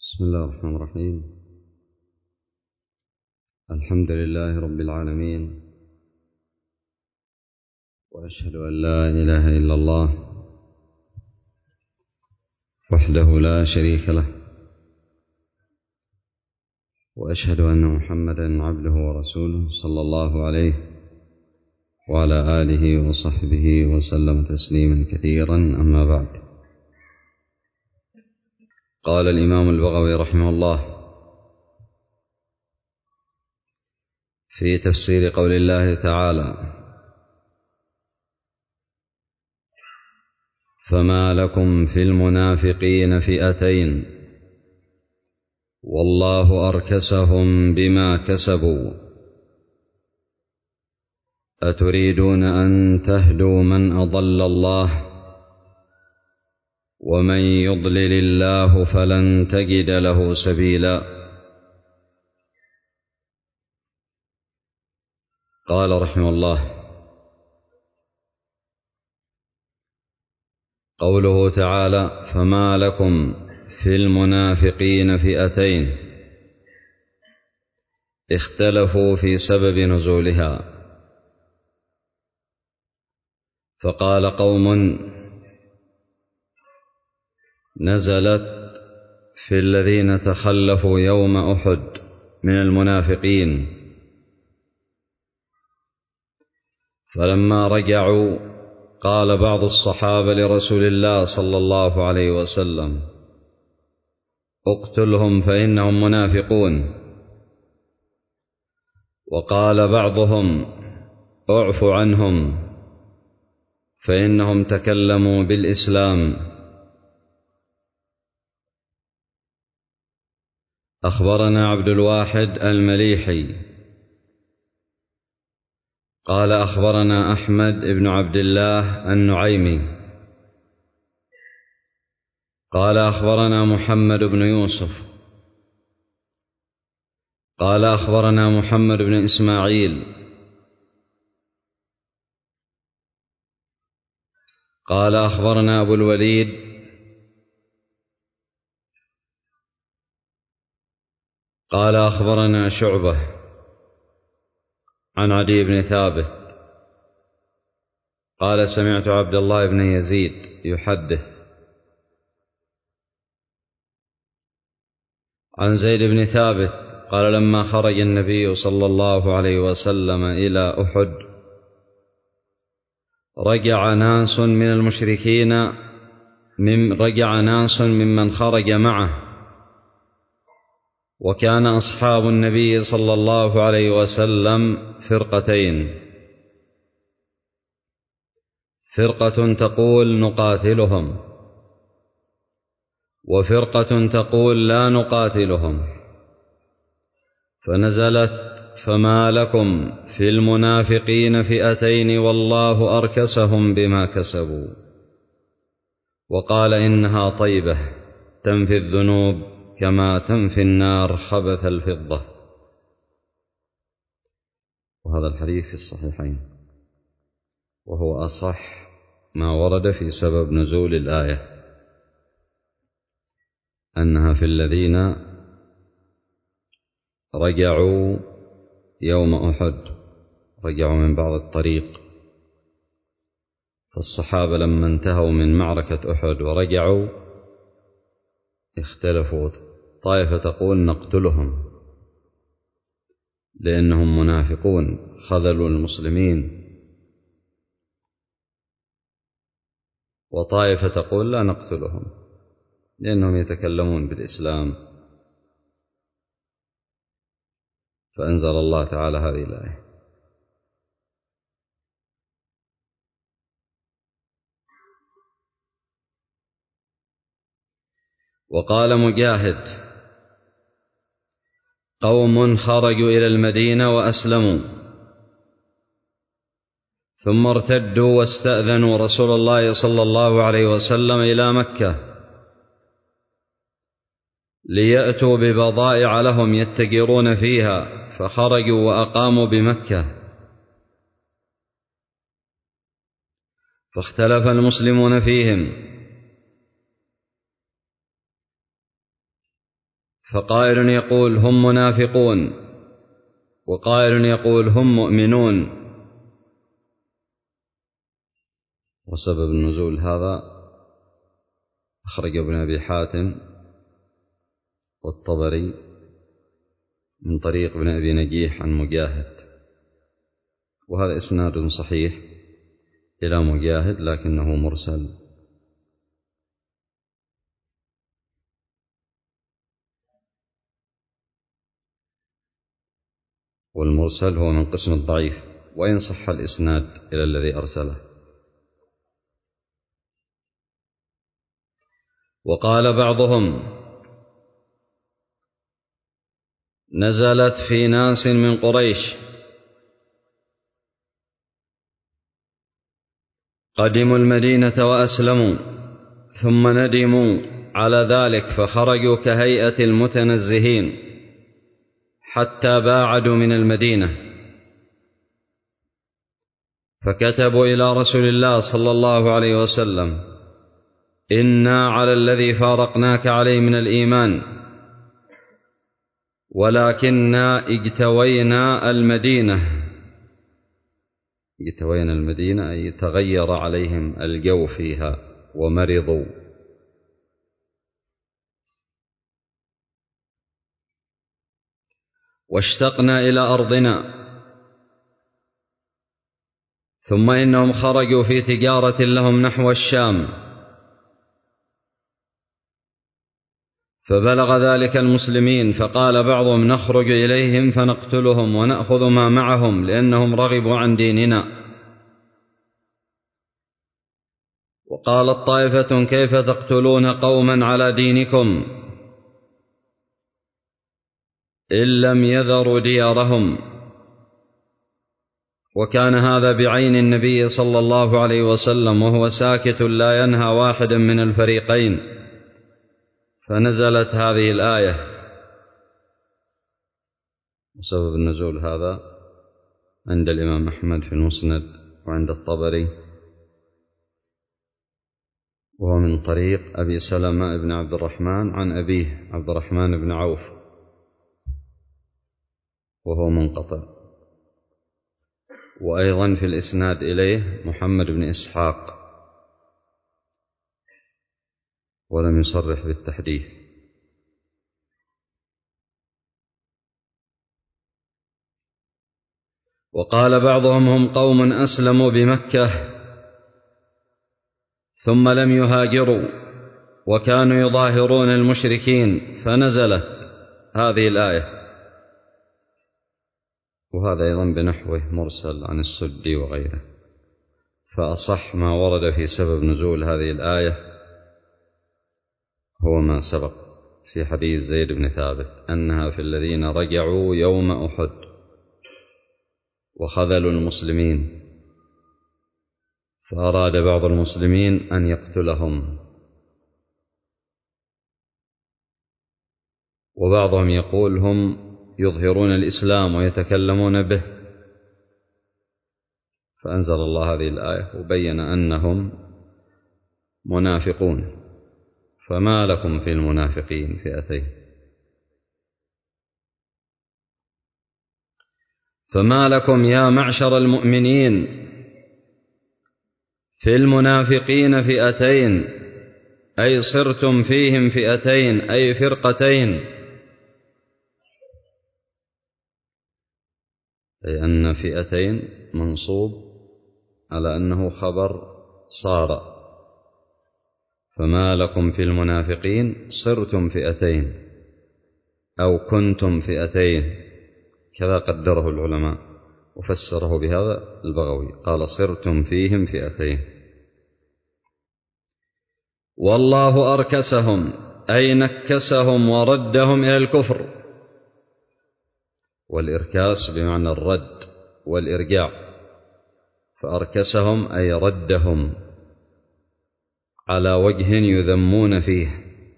بسم الله الرحمن الرحيم. الحمد لله رب العالمين، وأشهد أن لا إله إلا الله وحده لا شريك له، وأشهد أن محمدا عبده ورسوله صلى الله عليه وعلى آله وصحبه وسلم تسليما كثيرا. أما بعد، قال الإمام البغوي رحمه الله في تفسير قول الله تعالى: فما لكم في المنافقين فئتين والله أركسهم بما كسبوا أتريدون أن تهدوا من أضل الله ومن يضلل الله فلن تجد له سبيلا. قال رحمه الله: قوله تعالى: فما لكم في المنافقين فئتين، اختلفوا في سبب نزولها، فقال قوم: نزلت في الذين تخلفوا يوم أحد من المنافقين، فلما رجعوا قال بعض الصحابة لرسول الله صلى الله عليه وسلم: اقتلهم فإنهم منافقون. وقال بعضهم: اعف عنهم فإنهم تكلموا بالإسلام. أخبرنا عبد الواحد المليحي قال: أخبرنا أحمد بن عبد الله النعيمي قال: أخبرنا محمد بن يوسف قال: أخبرنا محمد بن إسماعيل قال: أخبرنا أبو الوليد قال: أخبرنا شعبة عن عدي بن ثابت قال: سمعت عبد الله بن يزيد يحدث عن زيد بن ثابت قال: لما خرج النبي صلى الله عليه وسلم إلى أحد رجع ناس من المشركين ممن خرج معه، وكان أصحاب النبي صلى الله عليه وسلم فرقتين: فرقة تقول نقاتلهم، وفرقة تقول لا نقاتلهم. فنزلت: فما لكم في المنافقين فئتين والله أركسهم بما كسبوا. وقال: إنها طيبة تنفي الذنوب كما تنفي النار خبث الفضة. وهذا الحديث في الصحيحين، وهو أصح ما ورد في سبب نزول الآية، أنها في الذين رجعوا يوم أحد، رجعوا من بعض الطريق. فالصحابة لما انتهوا من معركة أحد ورجعوا اختلفوا، طائفة تقول نقتلهم لأنهم منافقون خذلوا المسلمين، وطائفة تقول لا نقتلهم لأنهم يتكلمون بالإسلام. فأنزل الله تعالى هذه الآية. وقال مجاهد: قوم خرجوا إلى المدينة وأسلموا ثم ارتدوا واستأذنوا رسول الله صلى الله عليه وسلم إلى مكة ليأتوا ببضائع لهم يتجرون فيها، فخرجوا وأقاموا بمكة، فاختلف المسلمون فيهم، فقائل يقول هم منافقون، وقائل يقول هم مؤمنون. وسبب النزول هذا أخرج ابن أبي حاتم والطبري من طريق ابن أبي نجيح عن مجاهد، وهذا إسناد صحيح إلى مجاهد لكنه مرسل. والمرسل هو من قسم الضعيف، وإن صح الإسناد إلى الذي أرسله. وقال بعضهم نزلت في ناس من قريش قدموا المدينة وأسلموا ثم ندموا على ذلك فخرجوا كهيئة المتنزهين حتى باعدوا من المدينة، فكتبوا إلى رسول الله صلى الله عليه وسلم إنا على الذي فارقناك عليه من الإيمان، ولكننا اجتوينا المدينة أي تغير عليهم الجو فيها ومرضوا. واشتقنا إلى أرضنا، ثم إنهم خرجوا في تجارة لهم نحو الشام، فبلغ ذلك المسلمين، فقال بعضهم نخرج إليهم فنقتلهم ونأخذ ما معهم لأنهم رغبوا عن ديننا. وقالت طائفة كيف تقتلون قوما على دينكم إن لم يذروا ديارهم. وكان هذا بعين النبي صلى الله عليه وسلم وهو ساكت لا ينهى واحدا من الفريقين، فنزلت هذه الآية. وسبب النزول هذا عند الإمام أحمد في المسند وعند الطبري، وهو من طريق أبي سلمة بن عبد الرحمن عن أبيه عبد الرحمن بن عوف، وهو منقطع. وأيضا في الإسناد إليه محمد بن إسحاق، ولم يصرح بالتحديث. وقال بعضهم هم قوم أسلموا بمكة ثم لم يهاجروا وكانوا يظاهرون المشركين، فنزلت هذه الآية. وهذا أيضا بنحوه مرسل عن السدي وغيره. فأصح ما ورد في سبب نزول هذه الآية هو ما سبق في حديث زيد بن ثابت أنها في الذين رجعوا يوم أحد وخذلوا المسلمين، فأراد بعض المسلمين أن يقتلهم، وبعضهم يقول هم يظهرون الإسلام ويتكلمون به، فأنزل الله هذه الآية وبين أنهم منافقون. فما لكم في المنافقين فئتين، فما لكم يا معشر المؤمنين في المنافقين فئتين، أي صرتم فيهم فئتين أي فرقتين، أي أن فئتين منصوب على أنه خبر صار. فما لكم في المنافقين صرتم فئتين أو كنتم فئتين، كذا قدره العلماء وفسره بهذا البغوي، قال صرتم فيهم فئتين. والله أركسهم أي نكسهم وردهم إلى الكفر، والإركاس بمعنى الرد والإرجاع، فأركسهم أي ردهم على وجه يذمون فيه.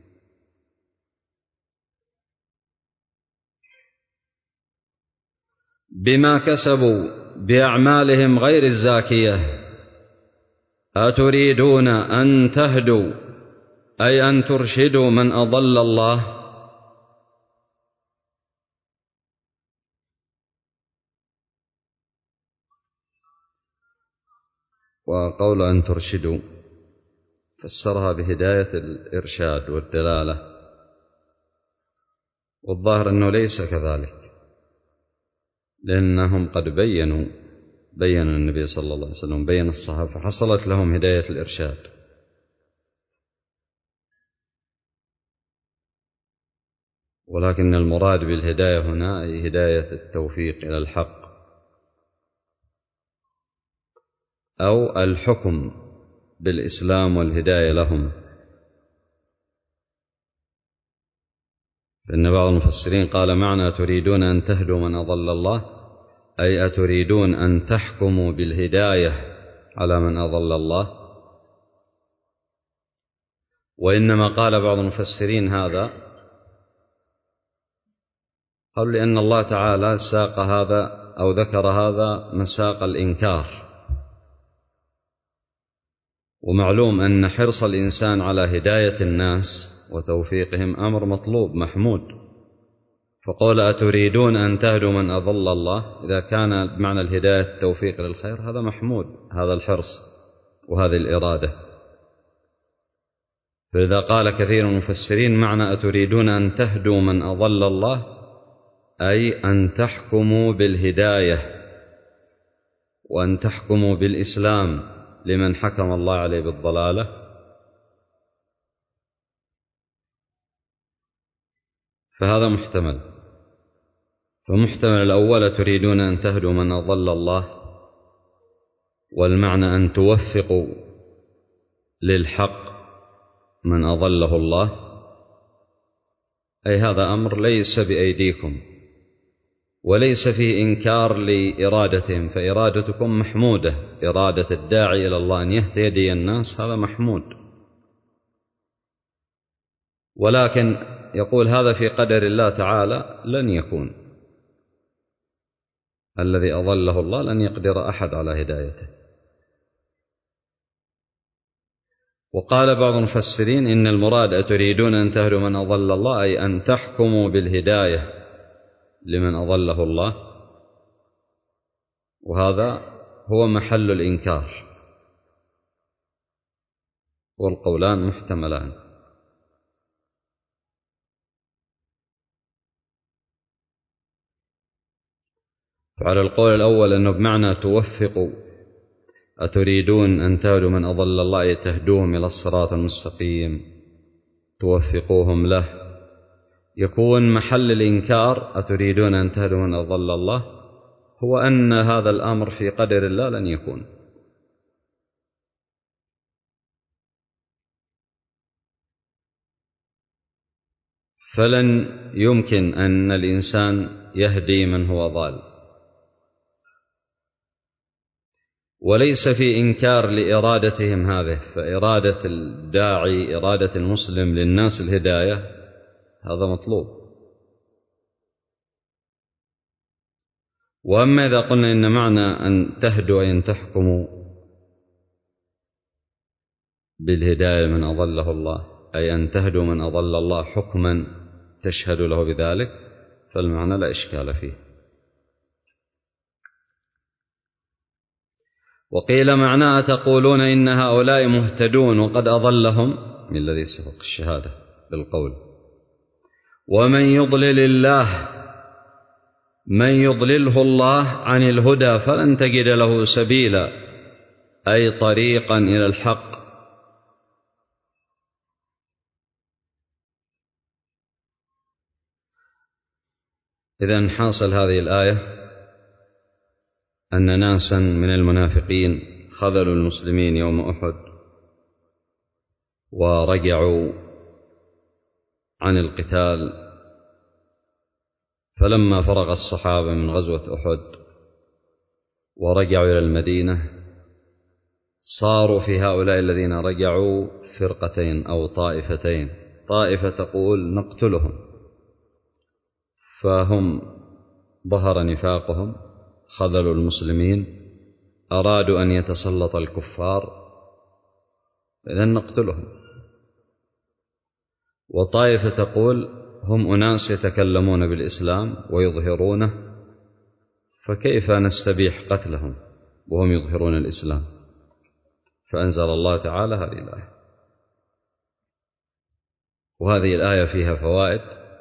بما كسبوا بأعمالهم غير الزاكية. أتريدون أن تهدوا أي أن ترشدوا من أضل الله، وقول أن ترشدوا فسرها بهداية الإرشاد والدلالة، والظاهر أنه ليس كذلك، لأنهم قد بين النبي صلى الله عليه وسلم، بين الصحابة، فحصلت لهم هداية الإرشاد. ولكن المراد بالهداية هنا أي هداية التوفيق إلى الحق أو الحكم بالإسلام والهداية لهم. فإن بعض المفسرين قال معنى تريدون أن تهدوا من أضل الله أي أتريدون أن تحكموا بالهداية على من أضل الله. وإنما قال بعض المفسرين هذا قالوا لأن الله تعالى ساق هذا أو ذكر هذا مساق الإنكار، ومعلوم أن حرص الإنسان على هداية الناس وتوفيقهم أمر مطلوب محمود. فقول أتريدون أن تهدوا من أضل الله، إذا كان بمعنى الهداية التوفيق للخير هذا محمود، هذا الحرص وهذه الإرادة. فإذا قال كثير من المفسرين معنى أتريدون أن تهدوا من أضل الله أي أن تحكموا بالهداية وأن تحكموا بالإسلام لمن حكم الله عليه بالضلالة، فهذا محتمل. فمحتمل الأول تريدون أن تهدوا من أضل الله، والمعنى أن توفقوا للحق من أضله الله، أي هذا أمر ليس بأيديكم وليس فيه إنكار لإرادتهم، فإرادتكم محمودة، إرادة الداعي إلى الله أن يهتدي الناس هذا محمود. ولكن يقول هذا في قدر الله تعالى لن يكون، الذي أضله الله لن يقدر أحد على هدايته. وقال بعض المفسرين إن المراد أتريدون أن تهدوا من أضل الله أي أن تحكموا بالهداية لمن أضله الله، وهذا هو محل الإنكار، والقولان محتملان. فعلى القول الأول أنه بمعنى توفقوا، أتريدون أن تهدوا من أضل الله أي تهدوهم إلى الصراط المستقيم توفقوهم له، يكون محل الإنكار أتريدون أن تهدوا من أضل الله هو أن هذا الأمر في قدر الله لن يكون. فلن يمكن أن الإنسان يهدي من هو ضال، وليس في إنكار لإرادتهم هذه، فإرادة الداعي إرادة المسلم للناس الهداية هذا مطلوب. وأما إذا قلنا إن معنى أن تهدوا أي أن تحكموا بالهداية من أضله الله أي أن تهدوا من أضل الله حكما تشهد له بذلك، فالمعنى لا إشكال فيه. وقيل معناه تقولون إن هؤلاء مهتدون وقد أضلهم من الذي سبق الشهادة بالقول، ومن يضلل الله من يضلله الله عن الهدى فلن تجد له سبيلا أي طريقا إلى الحق. إذن حاصل هذه الآية أن ناسا من المنافقين خذلوا المسلمين يوم أحد ورجعوا عن القتال، فلما فرغ الصحابة من غزوة أحد ورجعوا إلى المدينة صاروا في هؤلاء الذين رجعوا فرقتين أو طائفتين، طائفة تقول نقتلهم، فهم ظهر نفاقهم، خذلوا المسلمين، أرادوا أن يتسلط الكفار، إذن نقتلهم. وطائفة تقول هم أناس يتكلمون بالإسلام ويظهرونه، فكيف نستبيح قتلهم وهم يظهرون الإسلام؟ فأنزل الله تعالى هذه الآية. وهذه الآية فيها فوائد.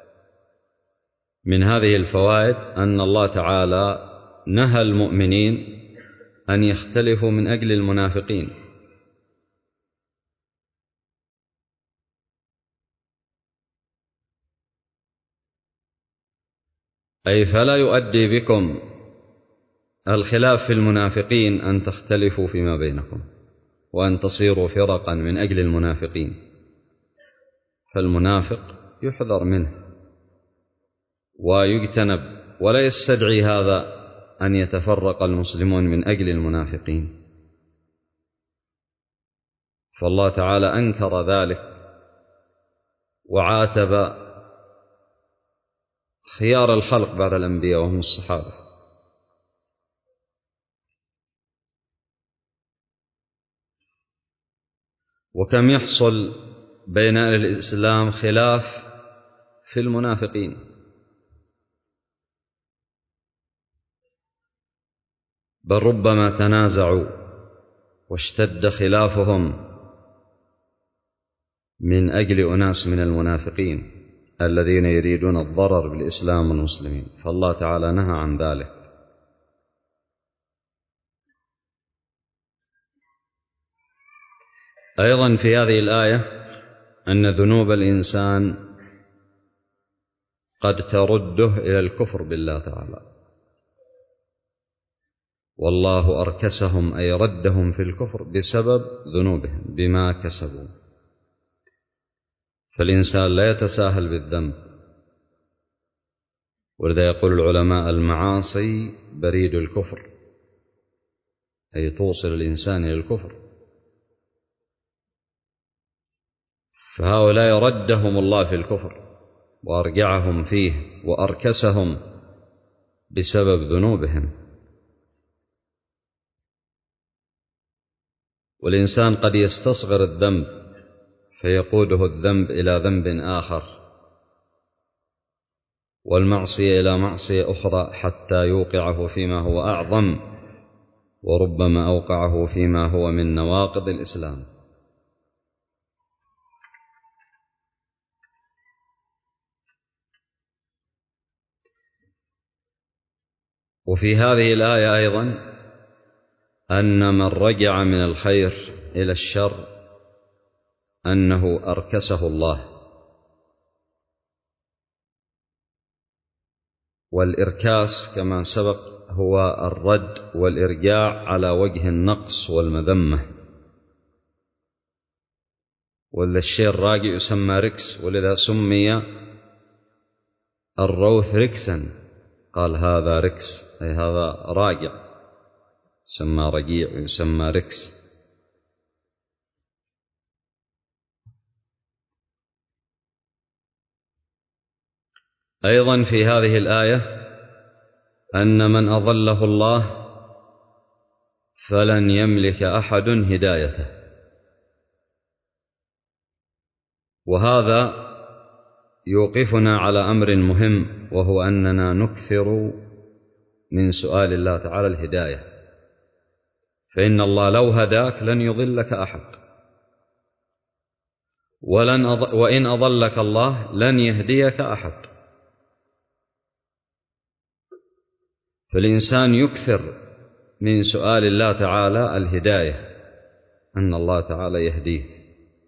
من هذه الفوائد أن الله تعالى نهى المؤمنين أن يختلفوا من أجل المنافقين، أي فلا يؤدي بكم الخلاف في المنافقين أن تختلفوا فيما بينكم وأن تصيروا فرقا من أجل المنافقين. فالمنافق يحذر منه ويجتنب، ولا يستدعي هذا أن يتفرق المسلمون من أجل المنافقين. فالله تعالى أنكر ذلك وعاتب خيار الخلق بعد الأنبياء وهم الصحابة. وكم يحصل بين أهل الإسلام خلاف في المنافقين، بل ربما تنازعوا واشتد خلافهم من أجل أناس من المنافقين الذين يريدون الضرر بالإسلام والمسلمين، فالله تعالى نهى عن ذلك. أيضا في هذه الآية أن ذنوب الإنسان قد ترده إلى الكفر بالله تعالى، والله أركسهم أي ردهم في الكفر بسبب ذنوبهم بما كسبوا. فالإنسان لا يتساهل بالذنب، ولذا يقول العلماء المعاصي بريد الكفر، أي توصل الإنسان إلى الكفر. فهؤلاء ردهم الله في الكفر وأرجعهم فيه وأركسهم بسبب ذنوبهم. والإنسان قد يستصغر الذنب فيقوده الذنب إلى ذنب آخر، والمعصية إلى معصية أخرى، حتى يوقعه فيما هو أعظم، وربما أوقعه فيما هو من نواقض الإسلام. وفي هذه الآية أيضا أن من رجع من الخير إلى الشر أنه أركسه الله. والإركاس كما سبق هو الرد والإرجاع على وجه النقص والمذمة، ولا الشيء الراجع يسمى ركس، ولذا سمي الروث ركسا، قال هذا ركس أي هذا راجع، يسمى رجيع ويسمى ركس. أيضا في هذه الآية أن من أضله الله فلن يملك أحد هدايته. وهذا يوقفنا على أمر مهم، وهو أننا نكثر من سؤال الله تعالى الهداية، فإن الله لو هداك لن يضلك أحد، وإن أضلك الله لن يهديك أحد. فالإنسان يكثر من سؤال الله تعالى الهداية، أن الله تعالى يهديه.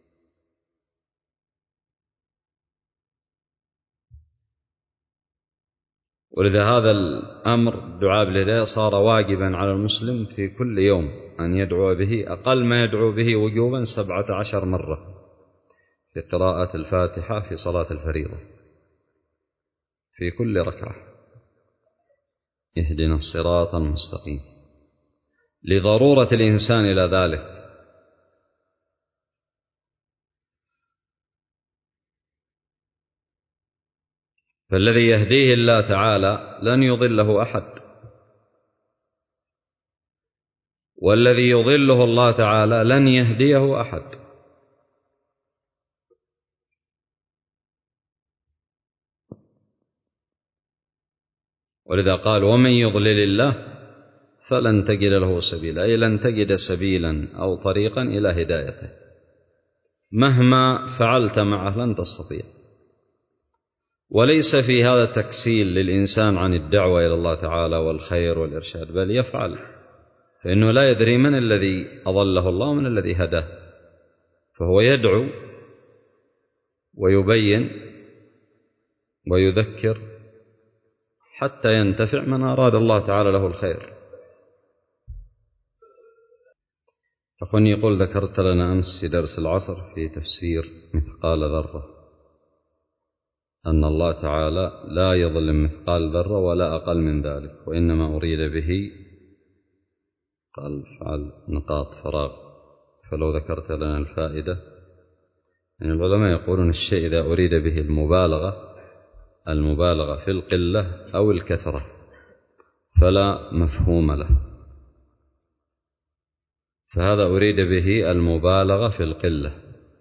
ولذا هذا الأمر الدعاء بالهداية صار واجبا على المسلم في كل يوم أن يدعو به، أقل ما يدعو به وجوبا 17 مرة في قراءة الفاتحة في صلاة الفريضة في كل ركعة، اهدنا الصراط المستقيم، لضرورة الإنسان إلى ذلك. فالذي يهديه الله تعالى لن يضله أحد، والذي يضله الله تعالى لن يهديه أحد. ولذا قال ومن يضلل الله فلن تجد له سبيلا، أي لن تجد سبيلا أو طريقا إلى هدايته، مهما فعلت معه لن تستطيع. وليس في هذا تكسيل للإنسان عن الدعوة إلى الله تعالى والخير والإرشاد، بل يفعل، فإنه لا يدري من الذي أضله الله ومن الذي هداه، فهو يدعو ويبين ويذكر حتى ينتفع من أراد الله تعالى له الخير. أخواني يقول: ذكرت لنا أمس في درس العصر في تفسير مثقال ذرة أن الله تعالى لا يظلم مثقال ذرة ولا أقل من ذلك، وإنما أريد به قال فعل نقاط فراغ. فلو ذكرت لنا الفائدة، يعني العلماء يقولون الشيء إذا أريد به المبالغة في القلة أو الكثرة فلا مفهوم له، فهذا أريد به المبالغة في القلة،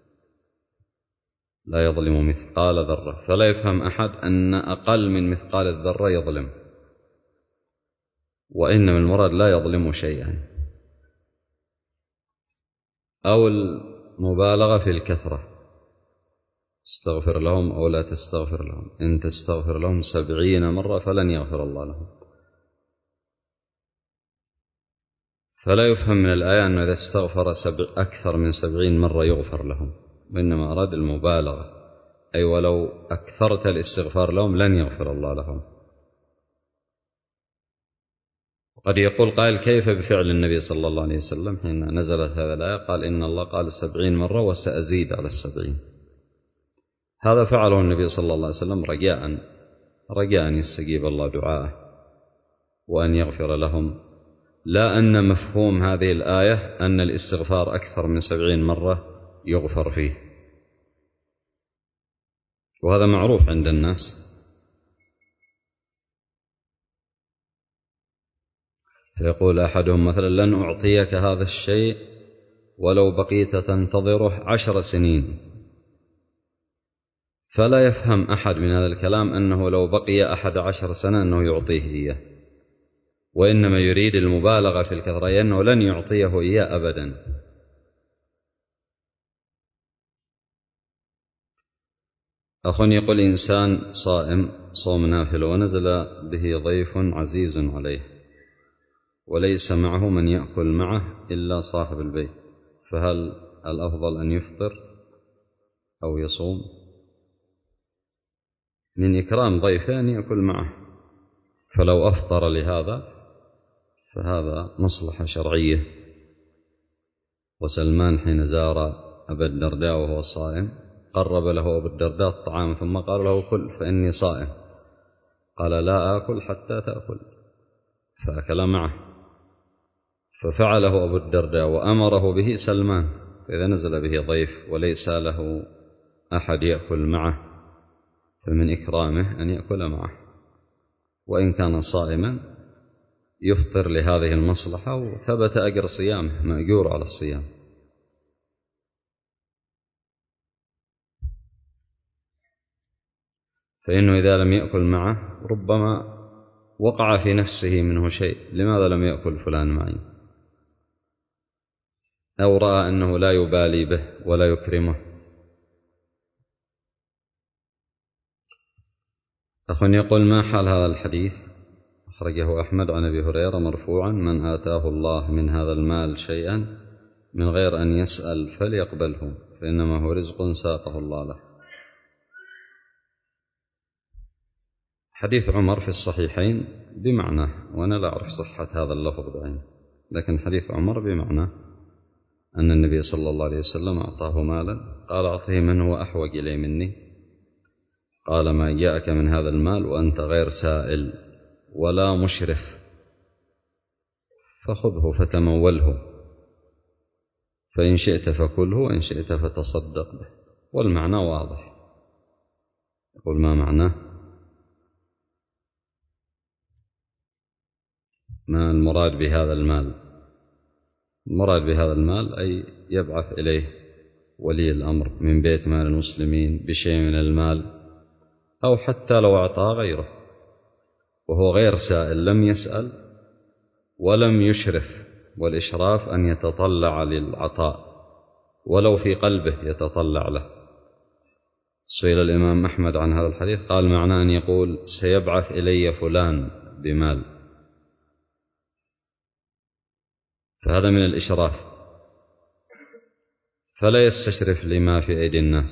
لا يظلم مثقال ذرة، فلا يفهم أحد أن أقل من مثقال الذرة يظلم، وإنما المراد لا يظلم شيئا. أو المبالغة في الكثرة، استغفر لهم أو لا تستغفر لهم، إن تستغفر لهم 70 مرة فلن يغفر الله لهم. فلا يفهم من الآية أنه إذا استغفر أكثر من 70 مرة يغفر لهم، وإنما أراد المبالغة، أي ولو أكثرت الاستغفار لهم لن يغفر الله لهم. وقد يقول قائل: كيف بفعل النبي صلى الله عليه وسلم حين نزلت هذه الآية قال إن الله قال 70 مرة وسأزيد على 70؟ هذا فعله النبي صلى الله عليه وسلم رجاء أن يستجيب الله دعاءه وأن يغفر لهم، لا أن مفهوم هذه الآية أن الاستغفار أكثر من 70 مرة يغفر فيه، وهذا معروف عند الناس. فيقول أحدهم مثلا: لن أعطيك هذا الشيء ولو بقيت تنتظره 10 سنين، فلا يفهم أحد من هذا الكلام أنه لو بقي 11 سنة أنه يعطيه إياه، وإنما يريد المبالغة في الكثرة، أنه لن يعطيه إياه أبدا. أخ يقول: إنسان صائم صوم نافل ونزل به ضيف عزيز عليه وليس معه من يأكل معه إلا صاحب البيت، فهل الأفضل أن يفطر أو يصوم؟ من إكرام ضيفه أن يأكل معه، فلو أفطر لهذا فهذا مصلحة شرعية. وسلمان حين زار أبا الدرداء وهو صائم قرب له أبو الدرداء الطعام ثم قال له: كل فإني صائم. قال: لا آكل حتى تأكل، فأكل معه، ففعله أبو الدرداء وأمره به سلمان. فإذا نزل به ضيف وليس له أحد يأكل معه فمن إكرامه أن يأكل معه، وإن كان صائما يفطر لهذه المصلحة، وثبت أجر صيامه، مأجور على الصيام. فإنه إذا لم يأكل معه ربما وقع في نفسه منه شيء: لماذا لم يأكل فلان معي؟ أو رأى أنه لا يبالي به ولا يكرمه. أخ يقول: ما حال هذا الحديث؟ أخرجه أحمد عن أبي هريرة مرفوعا: من آتاه الله من هذا المال شيئا من غير أن يسأل فليقبله، فإنما هو رزق ساقه الله له. حديث عمر في الصحيحين بمعنى، وأنا لا أعرف صحة هذا اللفظ بعينه، لكن حديث عمر بمعنى أن النبي صلى الله عليه وسلم أعطاه مالا قال: أعطه من هو أحوج إليه مني. قال: ما جاءك من هذا المال وأنت غير سائل ولا مشرف، فخذه فتموله، فإن شئت فكله وإن شئت فتصدق به. والمعنى واضح. يقول: ما معناه؟ ما المراد بهذا المال؟ المراد بهذا المال أي يبعث إليه ولي الأمر من بيت مال المسلمين بشيء من المال، أو حتى لو أعطاه غيره وهو غير سائل لم يسأل، ولم يشرف. والإشراف أن يتطلع للعطاء ولو في قلبه يتطلع له. سئل الإمام أحمد عن هذا الحديث قال معناه أن يقول سيبعث إلي فلان بمال، فهذا من الإشراف، فلا يستشرف لما في أيدي الناس،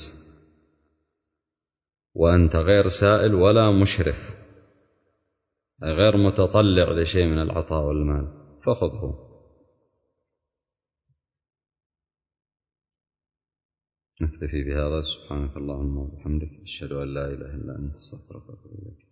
وأنت غير سائل ولا مشرف، غير متطلع لشيء من العطاء والمال، فخذه. نكتفي بهذا. سبحانك اللهم وبحمدك، أشهد أن لا إله إلا أنت، أستغفرك وأتوب إليك.